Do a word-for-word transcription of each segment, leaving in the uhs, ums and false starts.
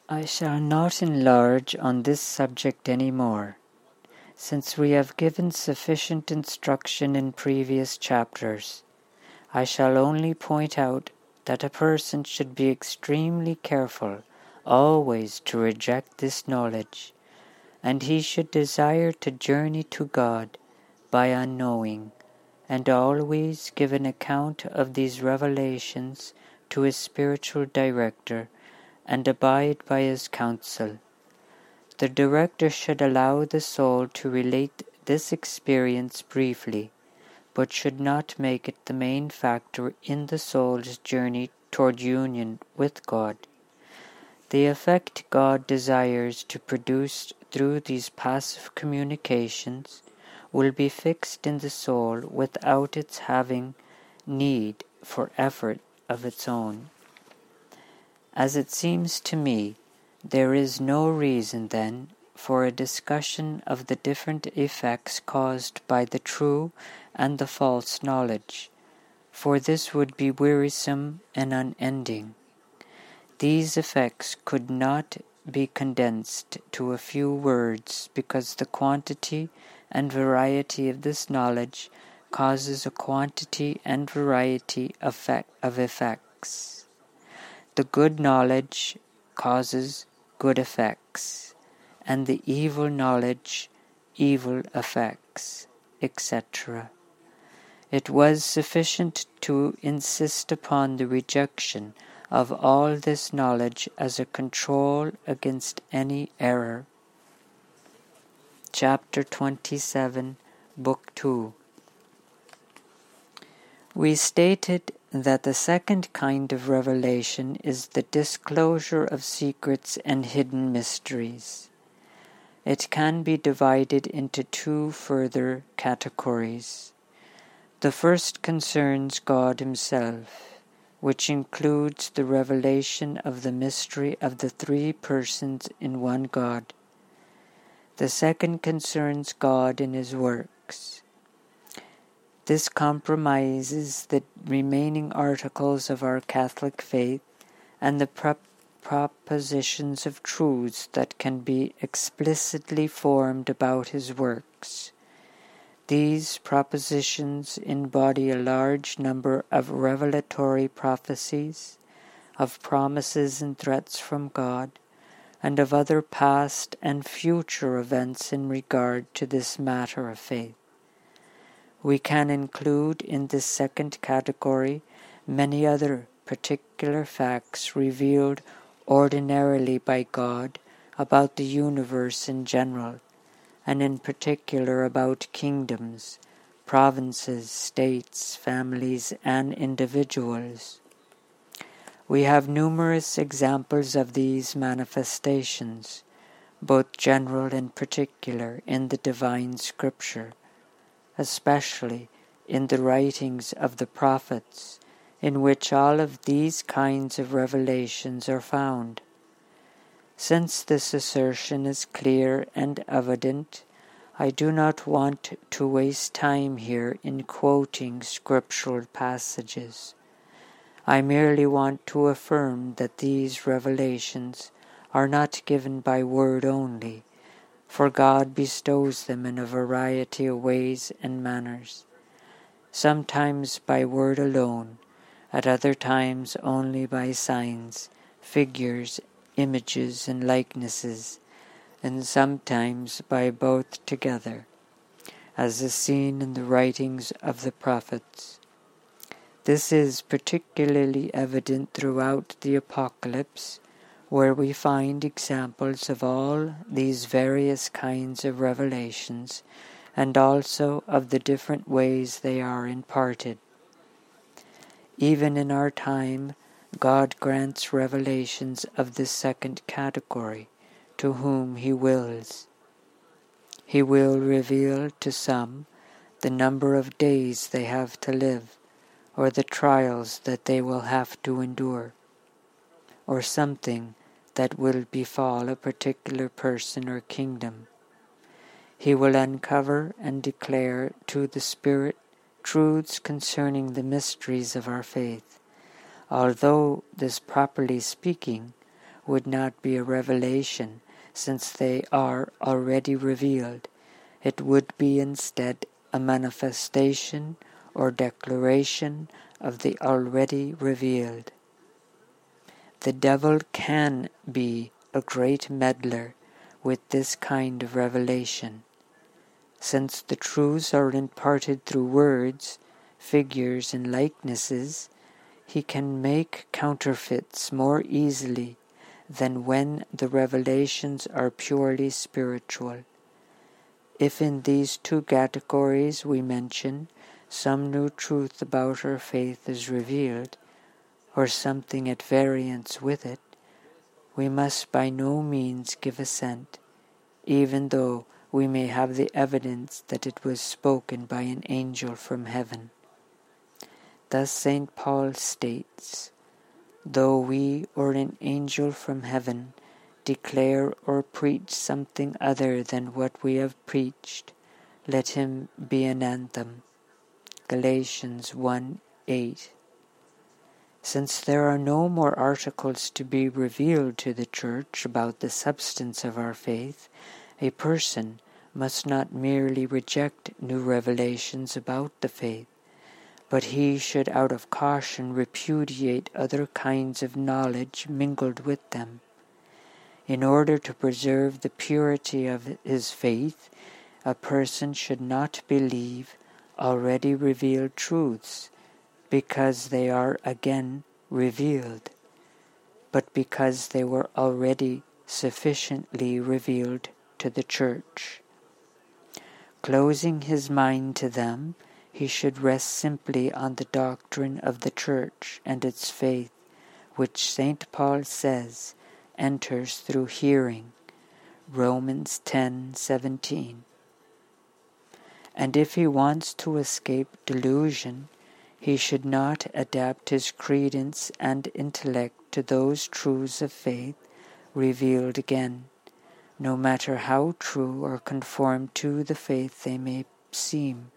I shall not enlarge on this subject any more, since we have given sufficient instruction in previous chapters. I shall only point out that a person should be extremely careful always to reject this knowledge, and he should desire to journey to God by unknowing, and always give an account of these revelations to his spiritual director, and abide by his counsel. The director should allow the soul to relate this experience briefly, but should not make it the main factor in the soul's journey toward union with God. The effect God desires to produce through these passive communications will be fixed in the soul without its having need for effort of its own. As it seems to me, there is no reason then for a discussion of the different effects caused by the true and the false knowledge, for this would be wearisome and unending. These effects could not be condensed to a few words, because the quantity and variety of this knowledge causes a quantity and variety of effects. The good knowledge causes good effects, and the evil knowledge evil effects, et cetera. It was sufficient to insist upon the rejection of all this knowledge as a control against any error. Chapter twenty-seven, Book two. We stated that the second kind of revelation is the disclosure of secrets and hidden mysteries. It can be divided into two further categories. The first concerns God Himself, which includes the revelation of the mystery of the three persons in one God. The second concerns God in His works. This compromises the remaining articles of our Catholic faith and the prop- propositions of truths that can be explicitly formed about His works. These propositions embody a large number of revelatory prophecies, of promises and threats from God, and of other past and future events in regard to this matter of faith. We can include in this second category many other particular facts revealed ordinarily by God about the universe in general, and in particular about kingdoms, provinces, states, families, and individuals. We have numerous examples of these manifestations, both general and particular, in the divine scripture, especially in the writings of the prophets, in which all of these kinds of revelations are found. Since this assertion is clear and evident, I do not want to waste time here in quoting scriptural passages. I merely want to affirm that these revelations are not given by word only, for God bestows them in a variety of ways and manners, sometimes by word alone, at other times only by signs, figures, images, and likenesses, and sometimes by both together, as is seen in the writings of the prophets. This is particularly evident throughout the Apocalypse, where we find examples of all these various kinds of revelations, and also of the different ways they are imparted. Even in our time, God grants revelations of this second category to whom He wills. He will reveal to some the number of days they have to live, or the trials that they will have to endure, or something that will befall a particular person or kingdom. He will uncover and declare to the Spirit truths concerning the mysteries of our faith, although this, properly speaking, would not be a revelation, since they are already revealed. It would be instead a manifestation or declaration of the already revealed. The devil can be a great meddler with this kind of revelation. Since the truths are imparted through words, figures, and likenesses, he can make counterfeits more easily than when the revelations are purely spiritual. If in these two categories we mention some new truth about our faith is revealed, or something at variance with it, we must by no means give assent, even though we may have the evidence that it was spoken by an angel from heaven. Thus Saint Paul states, "Though we or an angel from heaven declare or preach something other than what we have preached, let him be anathema." Galatians one eight. Since there are no more articles to be revealed to the Church about the substance of our faith, a person must not merely reject new revelations about the faith, but he should out of caution repudiate other kinds of knowledge mingled with them. In order to preserve the purity of his faith, a person should not believe already revealed truths, because they are again revealed, but because they were already sufficiently revealed to the Church. Closing his mind to them, he should rest simply on the doctrine of the Church and its faith, which Saint Paul says enters through hearing, Romans ten seventeen. And if he wants to escape delusion, he should not adapt his credence and intellect to those truths of faith revealed again, no matter how true or conform to the faith they may seem.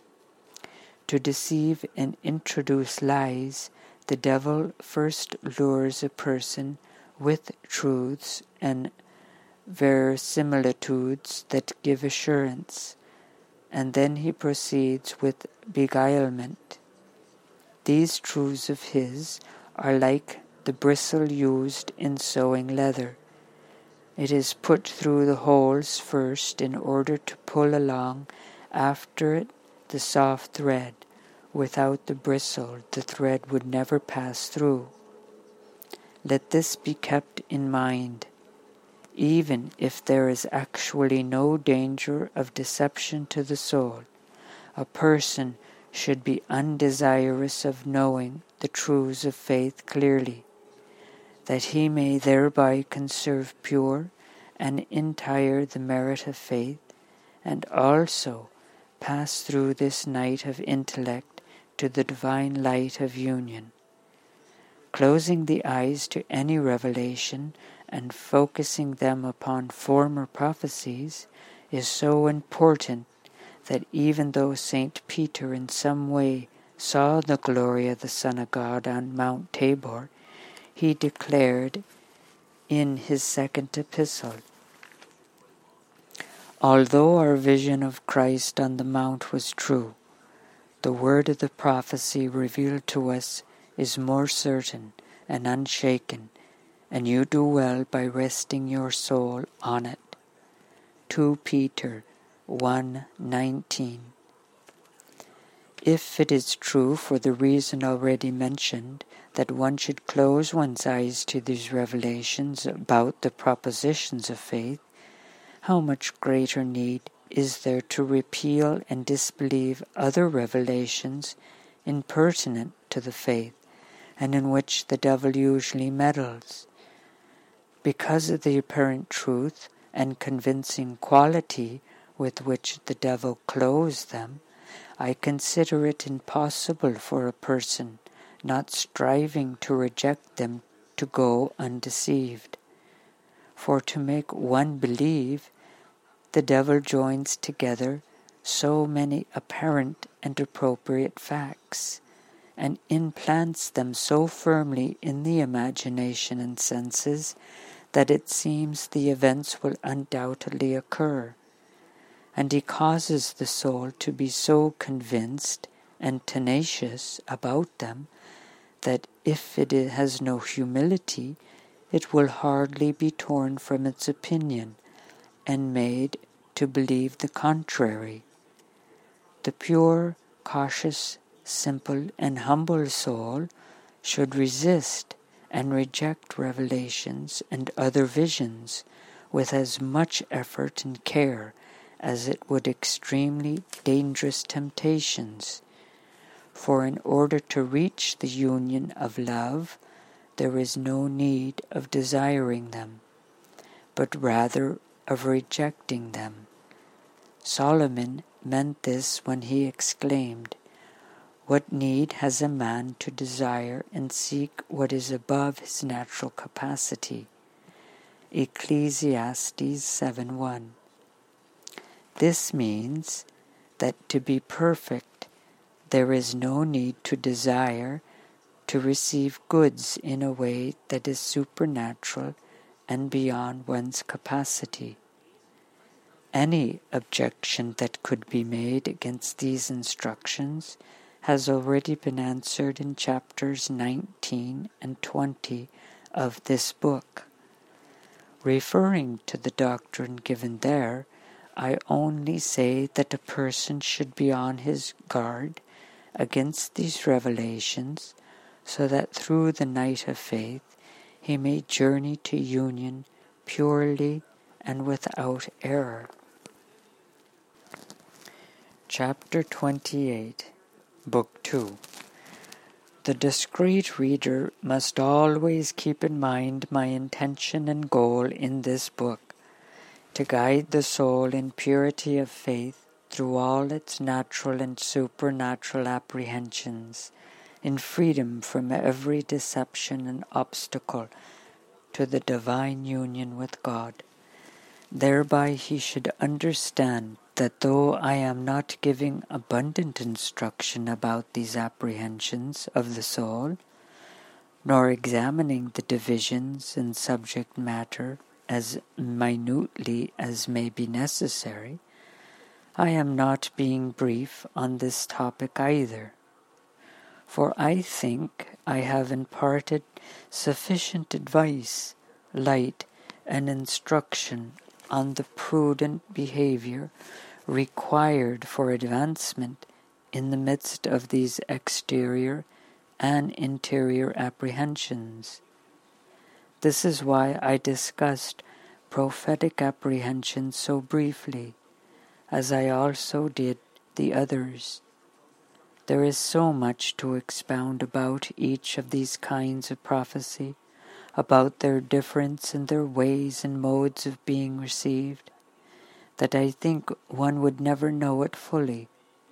To deceive and introduce lies, the devil first lures a person with truths and verisimilitudes that give assurance, and then he proceeds with beguilement. These truths of his are like the bristle used in sewing leather. It is put through the holes first in order to pull along after it the soft thread. Without the bristle, the thread would never pass through. Let this be kept in mind. Even if there is actually no danger of deception to the soul, a person should be undesirous of knowing the truths of faith clearly, that he may thereby conserve pure and entire the merit of faith, and also pass through this night of intellect to the divine light of union. Closing the eyes to any revelation and focusing them upon former prophecies is so important that even though Saint Peter in some way saw the glory of the Son of God on Mount Tabor, he declared in his second epistle, "Although our vision of Christ on the mount was true, the word of the prophecy revealed to us is more certain and unshaken, and you do well by resting your soul on it." Second Peter one nineteen. If it is true, for the reason already mentioned, that one should close one's eyes to these revelations about the propositions of faith, how much greater need is there to repeal and disbelieve other revelations impertinent to the faith, and in which the devil usually meddles? Because of the apparent truth and convincing quality with which the devil clothes them, I consider it impossible for a person not striving to reject them to go undeceived. For to make one believe, the devil joins together so many apparent and appropriate facts, and implants them so firmly in the imagination and senses that it seems the events will undoubtedly occur. And he causes the soul to be so convinced and tenacious about them that if it has no humility, it will hardly be torn from its opinion and made to believe the contrary. The pure, cautious, simple, and humble soul should resist and reject revelations and other visions with as much effort and care as it would extremely dangerous temptations. For in order to reach the union of love, there is no need of desiring them, but rather of rejecting them. Solomon meant this when he exclaimed, "What need has a man to desire and seek what is above his natural capacity?" Ecclesiastes seven one. This means that to be perfect, there is no need to desire to receive goods in a way that is supernatural and beyond one's capacity. Any objection that could be made against these instructions has already been answered in chapters nineteen and twenty of this book. Referring to the doctrine given there, I only say that a person should be on his guard against these revelations, so that through the night of faith he may journey to union purely and without error. Chapter twenty-eight, Book two. The discreet reader must always keep in mind my intention and goal in this book, to guide the soul in purity of faith through all its natural and supernatural apprehensions, in freedom from every deception and obstacle to the divine union with God. Thereby he should understand that though I am not giving abundant instruction about these apprehensions of the soul, nor examining the divisions and subject matter as minutely as may be necessary, I am not being brief on this topic either. For I think I have imparted sufficient advice, light, and instruction on the prudent behavior required for advancement in the midst of these exterior and interior apprehensions. This is why I discussed prophetic apprehensions so briefly, as I also did the others. There is so much to expound about each of these kinds of prophecy, about their difference and their ways and modes of being received, that I think one would never know it fully.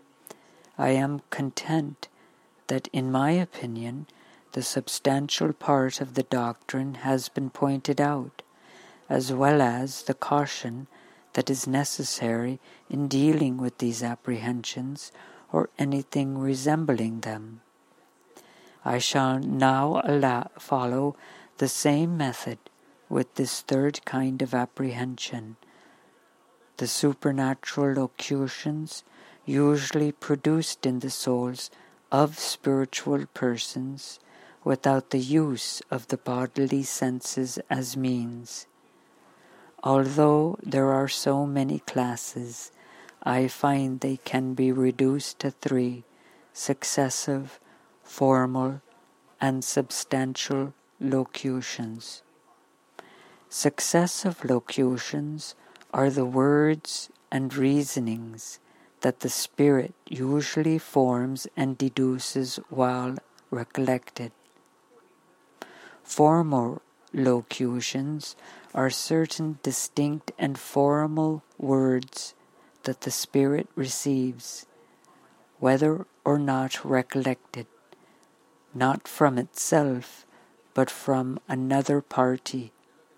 I am content that, in my opinion, the substantial part of the doctrine has been pointed out, as well as the caution that is necessary in dealing with these apprehensions or anything resembling them. I shall now allow, follow the same method with this third kind of apprehension, the supernatural locutions usually produced in the souls of spiritual persons without the use of the bodily senses as means. Although there are so many classes, I find they can be reduced to three: successive, formal, and substantial locutions. Successive locutions are the words and reasonings that the Spirit usually forms and deduces while recollected. Formal locutions are certain distinct and formal words that the Spirit receives, whether or not recollected, not from itself, but from another party.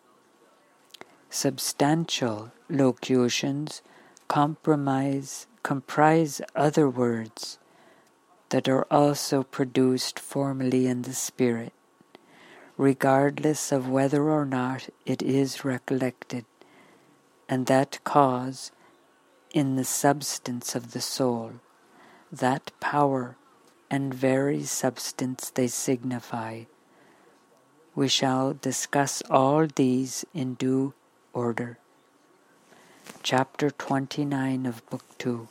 Substantial locutions compromise, comprise other words, that are also produced formally in the spirit, regardless of whether or not it is recollected, and that cause in the substance of the soul, that power and very substance they signify. We shall discuss all these in due order. Chapter twenty-nine of Book two.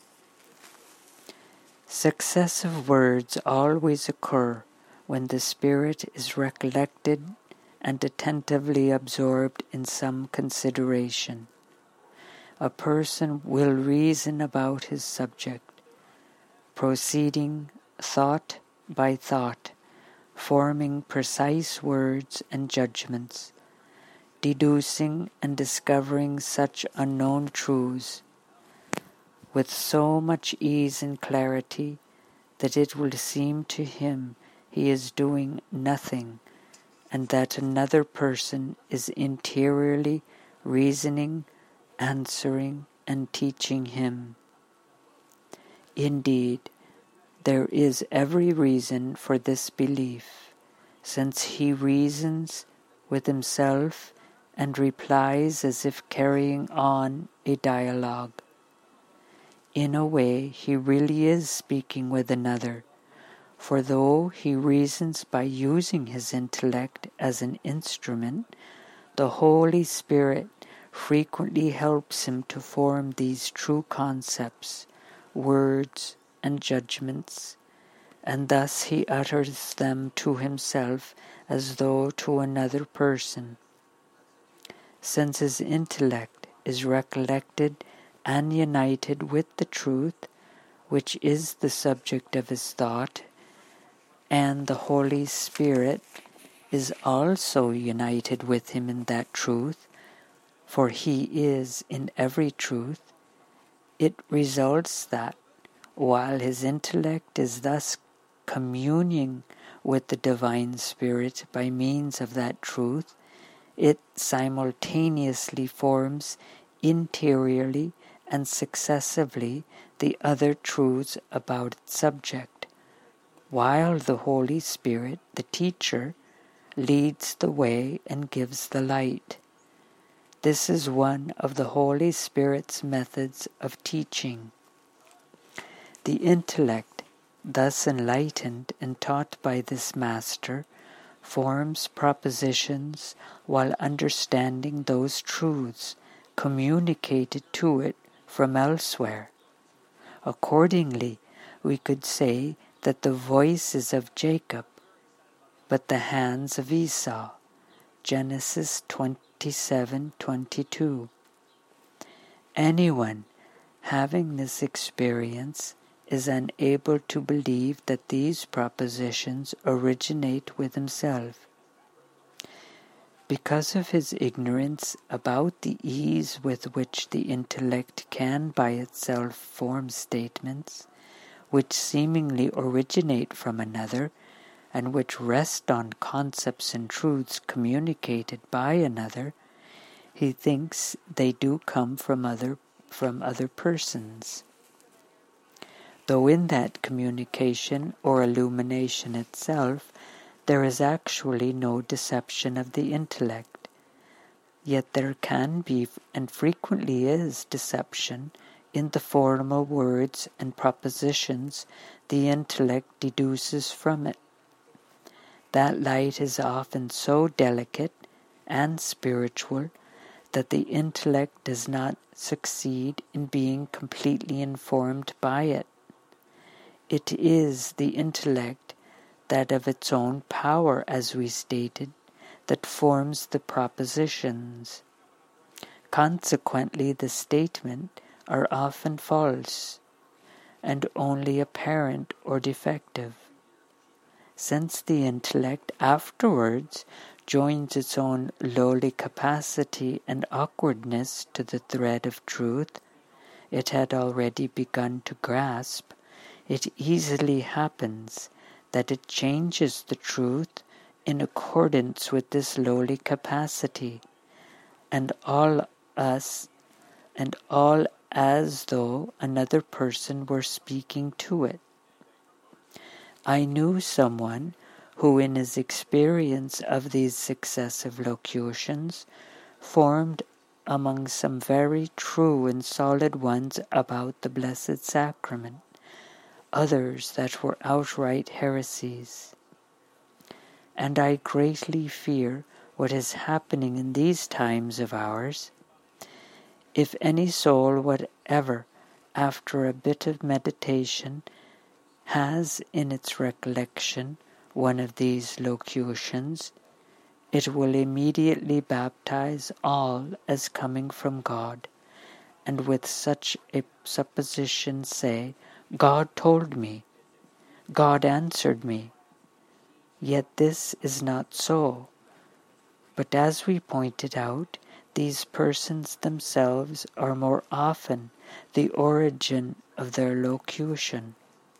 Successive words always occur when the spirit is recollected and attentively absorbed in some consideration. A person will reason about his subject, proceeding thought by thought, forming precise words and judgments, deducing and discovering such unknown truths with so much ease and clarity that it will seem to him he is doing nothing, and that another person is interiorly reasoning, answering, and teaching him. Indeed, there is every reason for this belief, since he reasons with himself and replies as if carrying on a dialogue. In a way, he really is speaking with another, for though he reasons by using his intellect as an instrument, the Holy Spirit frequently helps him to form these true concepts, words, and judgments, and thus he utters them to himself as though to another person. Since his intellect is recollected and united with the truth, which is the subject of his thought, and the Holy Spirit is also united with him in that truth, for he is in every truth, it results that, while his intellect is thus communing with the Divine Spirit by means of that truth, it simultaneously forms interiorly and successively the other truths about its subject, while the Holy Spirit, the teacher, leads the way and gives the light. This is one of the Holy Spirit's methods of teaching. The intellect, thus enlightened and taught by this master, forms propositions while understanding those truths communicated to it from elsewhere. Accordingly, we could say that the voice is of Jacob, but the hands of Esau. Genesis twenty-seven twenty-two. Anyone having this experience is unable to believe that these propositions originate with himself. Because of his ignorance about the ease with which the intellect can by itself form statements which seemingly originate from another, and which rest on concepts and truths communicated by another, he thinks they do come from other from other persons, though in that communication or illumination itself there is actually no deception of the intellect. Yet there can be, and frequently is, deception in the formal words and propositions the intellect deduces from it. That light is often so delicate and spiritual that the intellect does not succeed in being completely informed by it. It is the intellect that of its own power, as we stated, that forms the propositions. Consequently, the statements are often false, and only apparent or defective. Since the intellect afterwards joins its own lowly capacity and awkwardness to the thread of truth it had already begun to grasp, it easily happens that it changes the truth in accordance with this lowly capacity, and all us, and all as though another person were speaking to it. I knew someone who in his experience of these successive locutions formed among some very true and solid ones about the Blessed Sacrament, others that were outright heresies. And I greatly fear what is happening in these times of ours. If any soul whatever, after a bit of meditation, has in its recollection one of these locutions, it will immediately baptize all as coming from God, and with such a supposition say, God told me, God answered me. Yet this is not so. But as we pointed out, these persons themselves are more often the origin of their locution.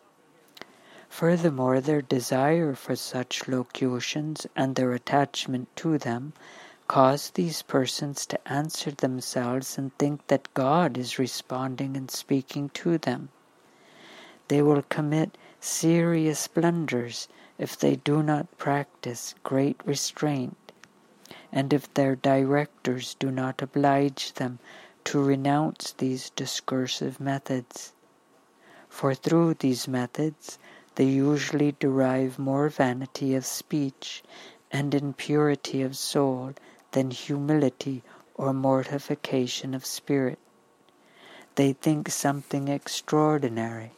Furthermore, their desire for such locutions and their attachment to them cause these persons to answer themselves and think that God is responding and speaking to them. They will commit serious blunders if they do not practice great restraint, and if their directors do not oblige them to renounce these discursive methods. For through these methods they usually derive more vanity of speech and impurity of soul than humility or mortification of spirit. They think something extraordinary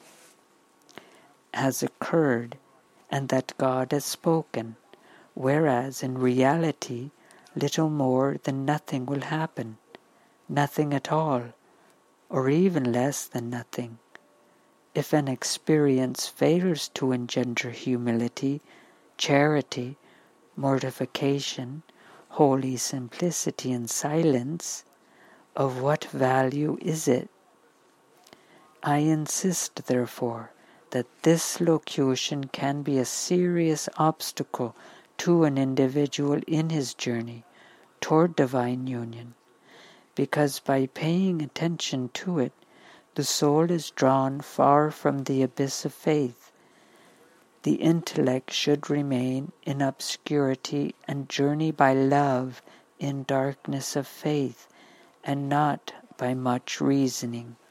has occurred and that God has spoken, whereas in reality little more than nothing will happen, nothing at all, or even less than nothing. If an experience fails to engender humility, charity, mortification, holy simplicity, and silence, of what value is it? I insist, therefore, that this locution can be a serious obstacle to an individual in his journey toward divine union, because by paying attention to it, the soul is drawn far from the abyss of faith. The intellect should remain in obscurity and journey by love in darkness of faith, and not by much reasoning.